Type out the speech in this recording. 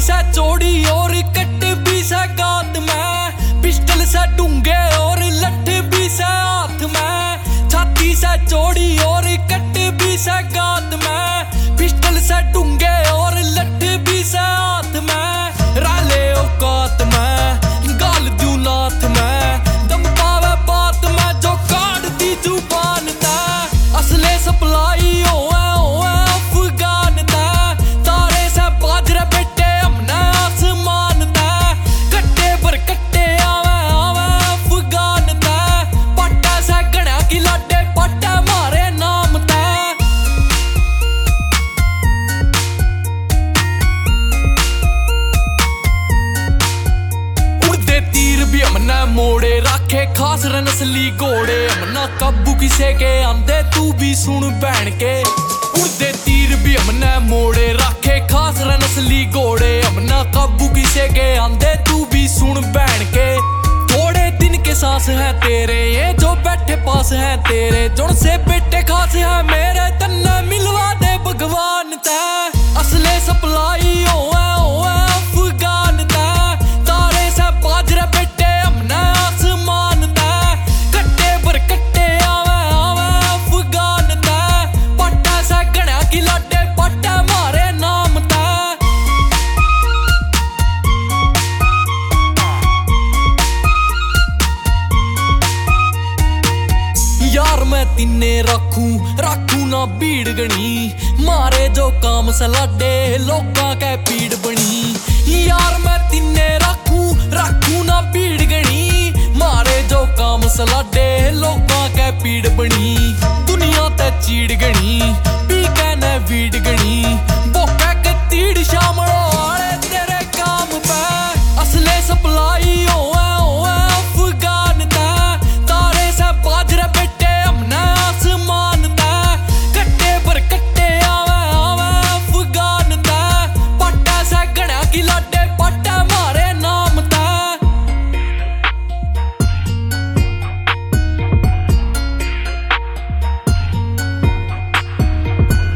से चौड़ी और कट भी से गात में, पिस्टल से डूंगे और लठ भी से हाथ में। छाती से चौड़ी और कट भी से गात में, पिस्टल से डूंगे और लठ भी से हाथ में। राले औकात में गाल द्यू नाथ में, दम पावे बात में जो काट दी जुबान ता। असले सप्लाई होए अफगान ता, तारे से बाजरे बेटे हमने आसमान ता। कट्टे पर कट्टे आवे अफगान ता, पट्टा से गणा की लाडे पट्टा मारे नाम ता। उड़ते तीर भी हमने मोड़े राखे खास नस्ली घोड़े, हमना काबू किसे के आंदे तू भी सुन बहन के। उड़ते तीर भी हमने मोड़े राखे खास नस्ली घोड़े, हमना काबू किसे के आंदे तू भी सुन बहन के। थोड़े दिन के सांस हैं तेरे ये जो बैठे पास हैं तेरे, जुड़ से बेटे खास है मेरे तन्ने मिलवा दे भगवान ता। असले सप्लाई होए अफगान ता, तारे से बाजरे बेटे हमने आसमान ता। कट्टे पर कट्टे आवे अफगान ता, पट्टा से गणा की लाडे पट्टा मारे नाम ता। यार मैं तिन्ने राखू ना भीड़ गणी, मारे जो काम सलाडे लोकां के पीड़ बनी। यार मैं तिन्ने राखू ना भीड़ गणी, मारे जो काम सलाडे लोकां के पीड़ बनी। दुनिया ते चीड़ गणी